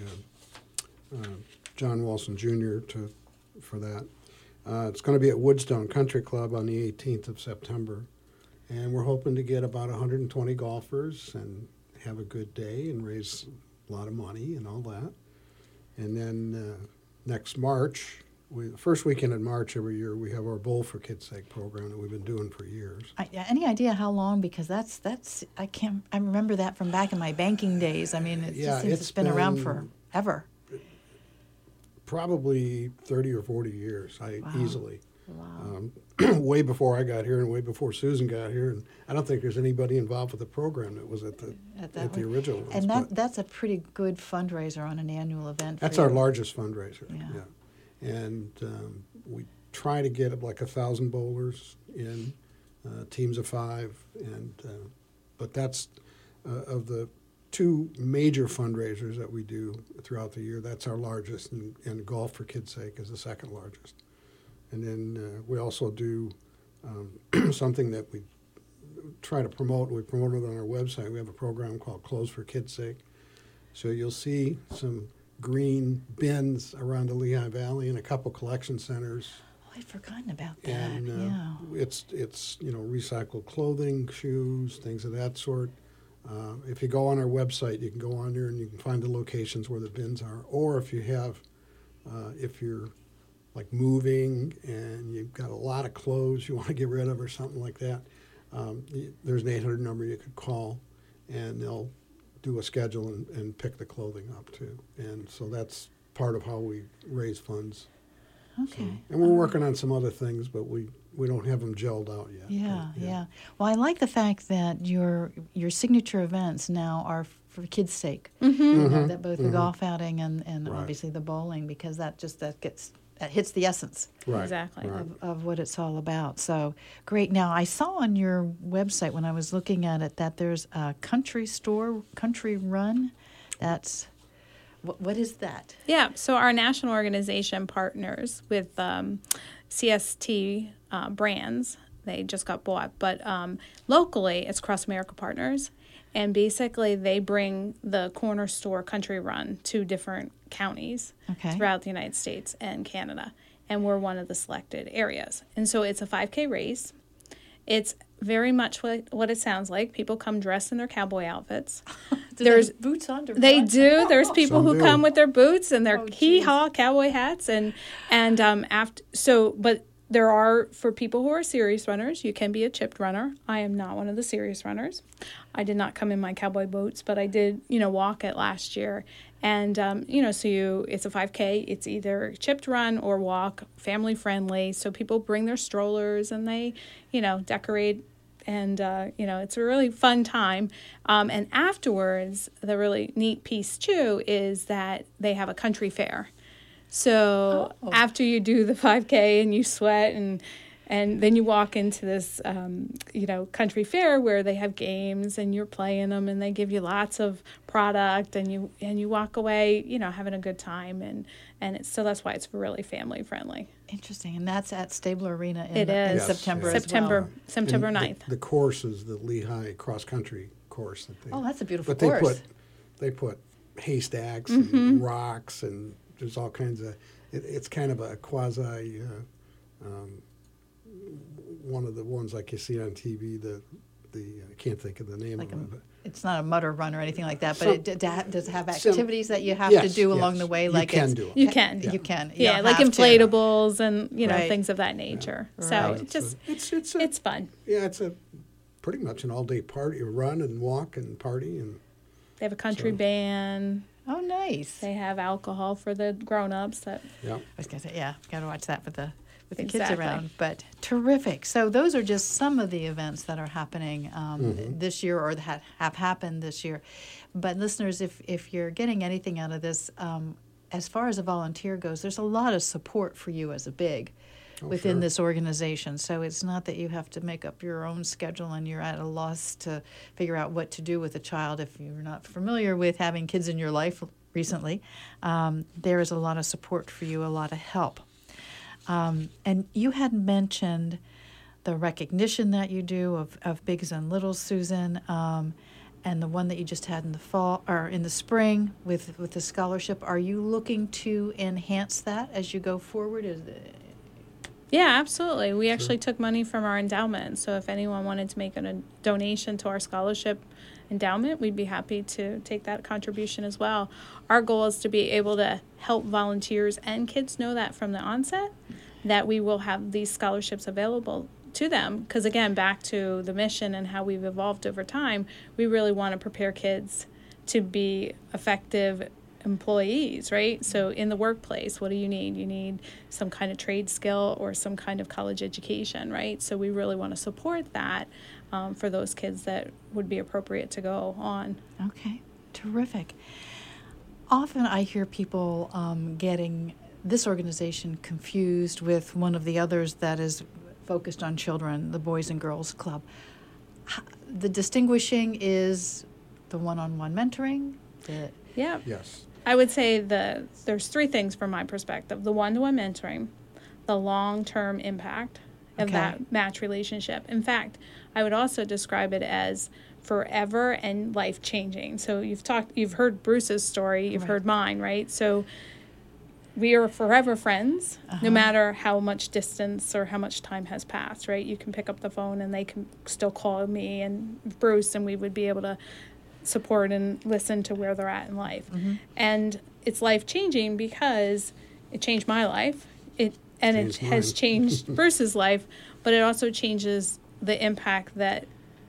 John Wilson Jr. for that. It's going to be at Woodstone Country Club on the 18th of September, and we're hoping to get about 120 golfers and have a good day and raise a lot of money and all that. And then next March, the first weekend in March every year, we have our Bowl for Kids' Sake program that we've been doing for years. Any idea how long? Because that's I remember that from back in my banking days. I mean, it just seems it's been around forever. Probably 30 or 40 years, easily. Wow. Way before I got here and way before Susan got here. And I don't think there's anybody involved with the program that was at the original ones. And that's a pretty good fundraiser on an annual event. That's our largest fundraiser, yeah. and we try to get like 1,000 bowlers in teams of 5, and but that's of the 2 major fundraisers that we do throughout the year. That's our largest, and Golf for Kids' Sake is the second largest. And then we also do something that we try to promote. We promote it on our website. We have a program called Clothes for Kids' Sake. So you'll see some green bins around the Lehigh Valley and a couple collection centers. Oh, I'd forgotten about that. And yeah. it's recycled clothing, shoes, things of that sort. If you go on our website, you can go on there and you can find the locations where the bins are. Or if you have, if you're like moving and you've got a lot of clothes you want to get rid of or something like that, there's an 800 number you could call, and they'll do a schedule and pick the clothing up too. And so that's part of how we raise funds. Okay. So, and we're working on some other things, but we don't have them gelled out yet. Yeah, but, yeah. Well, I like the fact that your signature events now are for kids' sake. Mm-hmm. That both the golf outing and Right. obviously the bowling, because that hits the essence Right. Exactly. Right. of what it's all about. So great. Now, I saw on your website when I was looking at it that there's a country run. That's what is that? Yeah, so our national organization partners with CST brands. They just got bought. But locally, it's Cross America Partners. And basically, they bring the corner store country run to different counties throughout the United States and Canada. And we're one of the selected areas. And so it's a 5K race. It's very much what it sounds like. People come dressed in their cowboy outfits. There's boots on to They run? do. There's people Some who do. come with their boots and their Oh, geez. hee-haw cowboy hats, but there are, for people who are serious runners, you can be a chipped runner. I am not one of the serious runners. I did not come in my cowboy boots, but I did, walk it last year. And, it's a 5K. It's either chipped run or walk, family friendly. So people bring their strollers and they, decorate. And, it's a really fun time. And afterwards, the really neat piece, too, is that they have a country fair. So after you do the 5K and you sweat and then you walk into this, country fair where they have games and you're playing them and they give you lots of product and you walk away, having a good time. And that's why it's really family friendly. Interesting. And that's at Stabler Arena in It is. Yes, September yes. as well. September And 9th. The course is the Lehigh cross country course that they. Oh, that's a beautiful But course. they put haystacks and rocks, and there's all kinds of. It's kind of a quasi. One of the ones like you see on TV. I can't think of the name Like of it. It's not a mutter run or anything like that, but So- does it have Sim- activities that you have Yes, to do along yes. the way? You Like can it's, do it. You can. You can. Yeah, don't like have to. inflatables and, Right. things of that nature. So Right. it just, It's fun. yeah, it's a pretty much an all day party, run and walk and party and. They have a country So- band. Oh, nice. They have alcohol for the grown-ups. Yeah. I was going to say, yeah, got to watch that with the kids Exactly. around. But terrific. So those are just some of the events that are happening this year or that have happened this year. But listeners, if you're getting anything out of this, as far as a volunteer goes, there's a lot of support for you as a big within sure. this organization. So it's not that you have to make up your own schedule and you're at a loss to figure out what to do with a child if you're not familiar with having kids in your life recently. There is a lot of support for you, a lot of help. And you had mentioned the recognition that you do of Bigs and Littles, Susan, and the one that you just had in the fall or in the spring with the scholarship. Are you looking to enhance that as you go forward? Yeah, absolutely. We actually took money from our endowment. So if anyone wanted to make a donation to our scholarship endowment, we'd be happy to take that contribution as well. Our goal is to be able to help volunteers and kids know that from the onset, that we will have these scholarships available to them. Because again, back to the mission and how we've evolved over time, we really want to prepare kids to be effective employees, right? So in the workplace, what do you need? You need some kind of trade skill or some kind of college education, right? So we really want to support that for those kids that would be appropriate to go on. Okay, terrific. Often I hear people getting this organization confused with one of the others that is focused on children, the Boys and Girls Club. The distinguishing is the one-on-one mentoring? Yeah. Yes. I would say there's three things from my perspective. The one-to-one mentoring, the long-term impact of that match relationship. In fact, I would also describe it as forever and life-changing. So you've heard Bruce's story, you've heard mine, right? So we are forever friends, no matter how much distance or how much time has passed, right? You can pick up the phone and they can still call me and Bruce, and we would be able to support and listen to where they're at in life. And it's life-changing because it changed my life. It has changed Bruce's life, but it also changes the impact that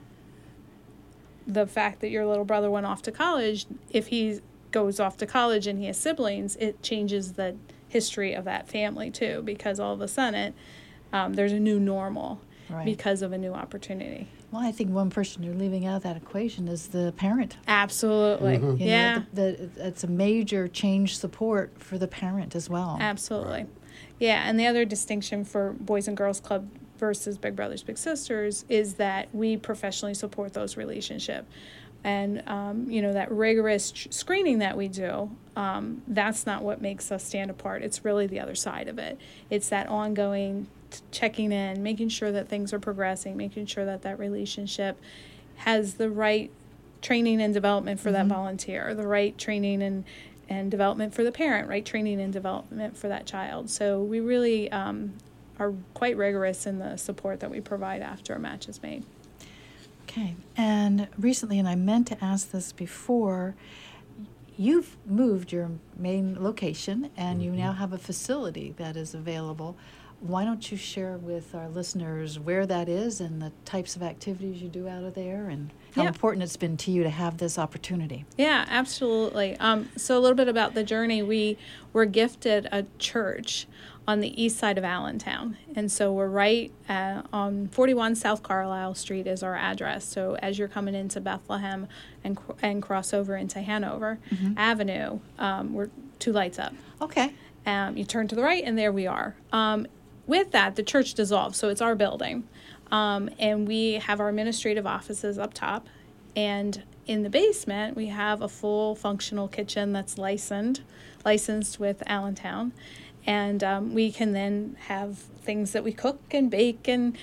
the fact that your little brother went off to college, if he goes off to college and he has siblings, it changes the history of that family too, because all of a sudden there's a new normal because of a new opportunity. Well, I think one person you're leaving out of that equation is the parent. Absolutely. You know, it's a major change support for the parent as well. Absolutely. Right. Yeah, and the other distinction for Boys and Girls Club versus Big Brothers Big Sisters is that we professionally support those relationships. And, that rigorous screening that we do, that's not what makes us stand apart. It's really the other side of it. It's that ongoing checking in, making sure that things are progressing, making sure that that relationship has the right training and development for that volunteer, the right training and development for the parent, right training and development for that child. So we really are quite rigorous in the support that we provide after a match is made. Okay. And recently, and I meant to ask this before, you've moved your main location and you now have a facility that is available. Why don't you share with our listeners where that is and the types of activities you do out of there and how important it's been to you to have this opportunity? Yeah, absolutely. So a little bit about the journey. We were gifted a church on the east side of Allentown. And so we're right on 41 South Carlisle Street is our address. So as you're coming into Bethlehem and cross over into Hanover Avenue, we're 2 lights up. Okay. You turn to the right, and there we are. With that, the church dissolved, so it's our building. And we have our administrative offices up top. And in the basement, we have a full functional kitchen that's licensed with Allentown. And we can then have things that we cook and bake, and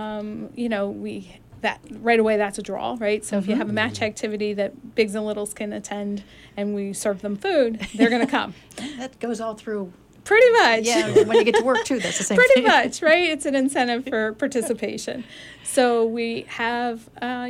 that right away that's a draw, right? So if you have a match activity that Bigs and Littles can attend, and we serve them food, they're going to come. That goes all through. Pretty much. Yeah, when you get to work too, that's the same Pretty thing. much, right? It's an incentive for participation. So we have,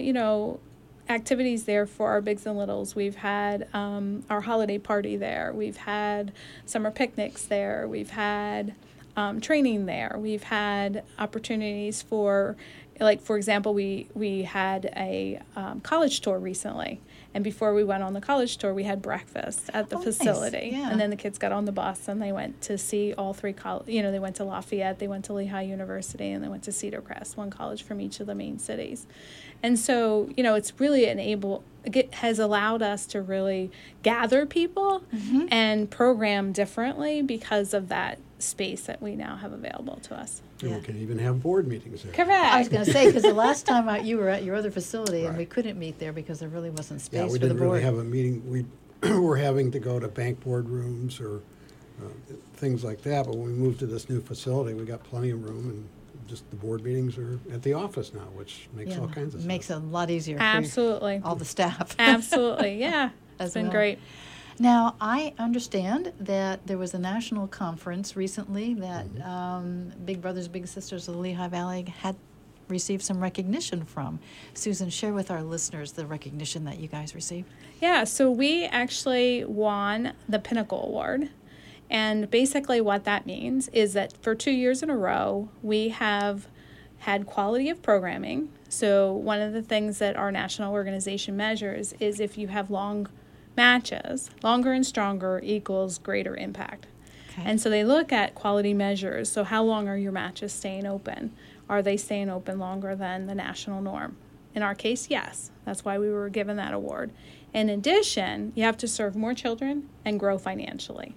activities there for our Bigs and Littles. We've had our holiday party there. We've had summer picnics there. We've had training there. We've had opportunities for, like, for example, we had a college tour recently. And before we went on the college tour, we had breakfast at the facility. Nice. Yeah. And then the kids got on the bus and they went to see all 3 they went to Lafayette, they went to Lehigh University, and they went to Cedar Crest, one college from each of the main cities. And so, it's really has allowed us to really gather people and program differently because of that space that we now have available to us. And we can even have board meetings there. Correct. I was going to say, because the last time you were at your other facility and we couldn't meet there because there really wasn't space we for the didn't board. really have a meeting. We were having to go to bank board rooms or things like that. But when we moved to this new facility, we got plenty of room, and just the board meetings are at the office now, which makes all kinds of sense. Makes it a lot easier Absolutely. for all the staff. Absolutely, yeah. It's been great. Now, I understand that there was a national conference recently that Big Brothers Big Sisters of the Lehigh Valley had received some recognition from. Susan, share with our listeners the recognition that you guys received. Yeah, so we actually won the Pinnacle Award. And basically what that means is that for 2 years in a row, we have had quality of programming. So one of the things that our national organization measures is if you have long matches, longer and stronger equals greater impact. Okay. And so they look at quality measures. So how long are your matches staying open? Are they staying open longer than the national norm? In our case, yes. That's why we were given that award. In addition, you have to serve more children and grow financially.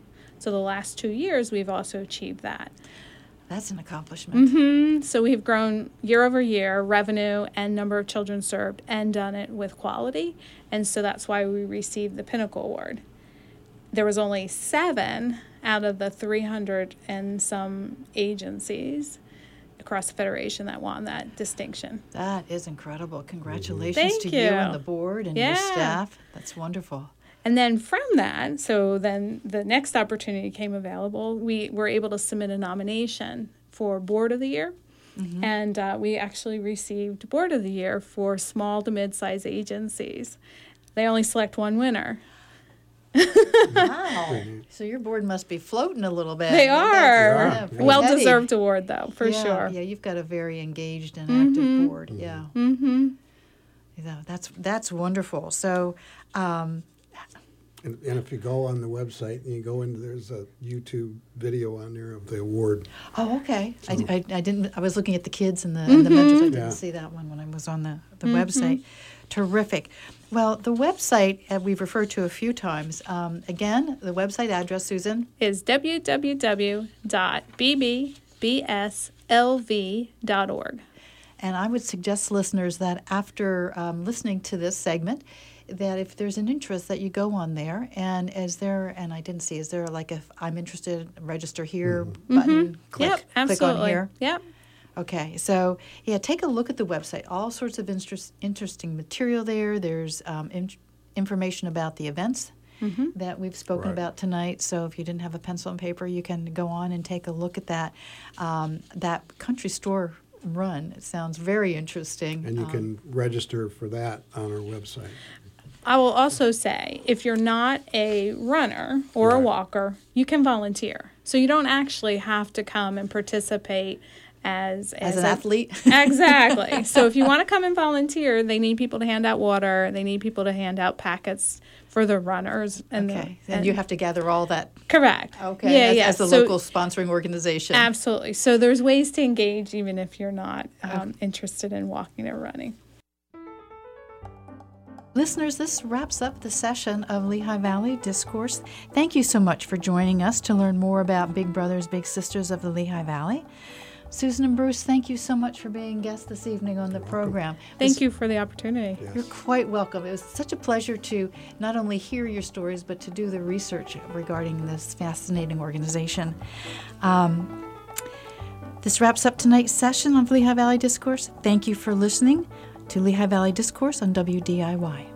So the last 2 years, we've also achieved that. That's an accomplishment. So we've grown year over year, revenue and number of children served, and done it with quality. And so that's why we received the Pinnacle Award. There was only 7 out of the 300 and some agencies across the Federation that won that distinction. That is incredible. Congratulations Thank to you. you and the board and your Yeah. staff. That's wonderful. And then from that, so then the next opportunity came available. We were able to submit a nomination for Board of the Year. And we actually received Board of the Year for small to mid-sized agencies. They only select one winner. Wow. So your board must be floating a little bit. They are. Yeah, pretty Well-deserved award, though, for yeah, sure. Yeah, you've got a very engaged and active board. Yeah. Yeah, that's wonderful. So, And if you go on the website and you go into, there's a YouTube video on there of the award. oh, okay. I didn't. I was looking at the kids and the mentors. I didn't Yeah. see that one when I was on the website. Terrific. Well, the website we've referred to a few times. Again, the website address, Susan. Is www.bbslv.org. And I would suggest listeners that after listening to this segment, that if there's an interest that you go on there, and is there like if I'm interested, register here button, click Yep, click absolutely. on here. Yep. Okay, so yeah, take a look at the website. All sorts of interesting material there. There's information about the events that we've spoken Right. about tonight. So if you didn't have a pencil and paper, you can go on and take a look at that. That country store run, it sounds very interesting. And you can register for that on our website. I will also say, if you're not a runner or a Right. walker, you can volunteer. So you don't actually have to come and participate as an athlete. Exactly. So if you want to come and volunteer, they need people to hand out water. They need people to hand out packets for the runners. And Okay, and you have to gather all that. correct. Okay, Yeah, as the So- local sponsoring organization. Absolutely. So there's ways to engage even if you're not interested in walking or running. Listeners, this wraps up the session of Lehigh Valley Discourse. Thank you so much for joining us to learn more about Big Brothers, Big Sisters of the Lehigh Valley. Susan and Bruce, thank you so much for being guests this evening on the program. Thank you for the opportunity. Yes. You're quite welcome. It was such a pleasure to not only hear your stories, but to do the research regarding this fascinating organization. This wraps up tonight's session of Lehigh Valley Discourse. Thank you for listening to Lehigh Valley Discourse on WDIY.